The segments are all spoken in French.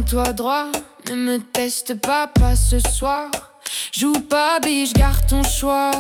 tiens-toi droit. Ne me teste pas ce soir. Joue pas biche, garde ton choix.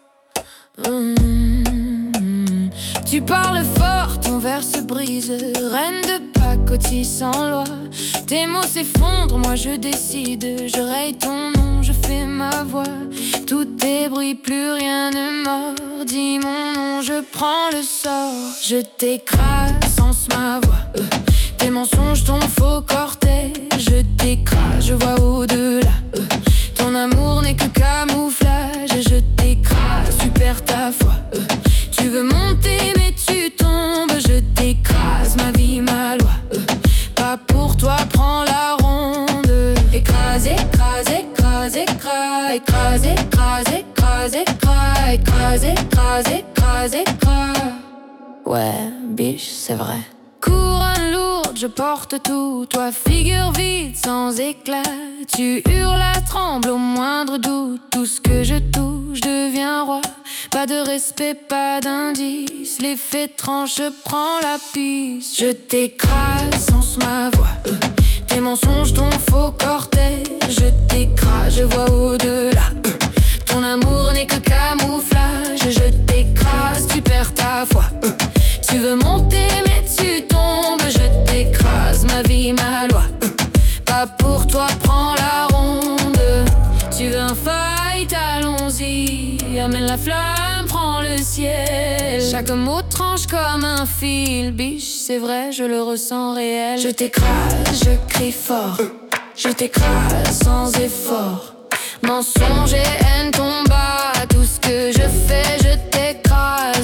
Tu parles fort, ton verre se brise. Reine de pacotille sans loi. Tes mots s'effondrent, moi je décide. Je raye ton nom, je fais ma voix. Tout est bruit, plus rien ne mord. Dis mon nom, je prends le sort. Je t'écrase sans ma voix. Tes mensonges, ton faux cortège. Je t'écrase, je vois au-delà. Ton amour n'est que camouflage. Je t'écrase, tu perds ta foi. Tu veux monter mais tu tombes. Je t'écrase, ma vie, ma loi. Pas pour toi, prends la ronde. Écrase, écrase, écrase, écrase. Écrase, écrase, écrase, écrase. Écrase, écrase, écrase, écrase. Ouais, biche, c'est vrai. Couronne lourde, je porte tout. Toi, figure vide, sans éclat. Tu hurles, tremble au moindre doute. Tout ce que je touche devient roi. Pas de respect, pas d'indice. Les faits tranchent, je prends la piste. Je t'écrase sans ma voix. Tes mensonges, ton faux cortège. Je t'écrase, je vois au-delà. Ton amour n'est que camouflage. Je t'écrase, tu perds ta foi. Tu veux monter mais tu tombes. Je t'écrase, ma vie, ma loi. Pas pour toi, prends la ronde. Tu veux un fight, allons-y. Amène la flamme, prends le ciel. Chaque mot tranche comme un fil. Biche, c'est vrai, je le ressens réel. Je t'écrase, je crie fort. Je t'écrase sans effort. Mensonge et haine tombent à tout ce que je fais, je t'écrase.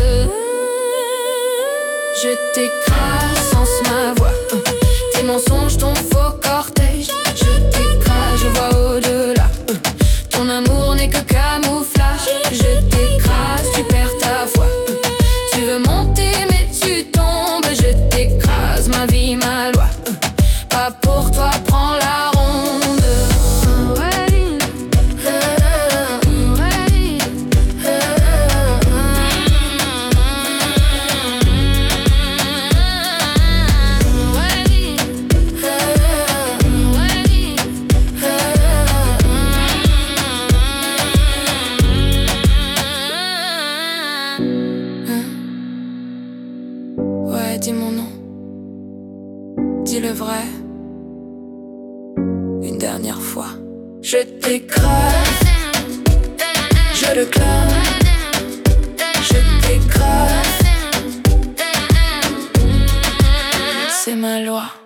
Je t'écrase sans ma voix. Tes mensonges, ton faux cortège. Je t'écrase, je vois au-delà. Ton amour n'est que camouflage. Je t'écrase, tu perds ta foi. Tu veux monter mais tu tombes. Je t'écrase, ma vie, ma loi. Pas pour toi, prends la ronde. Dis mon nom, dis le vrai, une dernière fois. Je t'écrase, je le clame. Je t'écrase, c'est ma loi.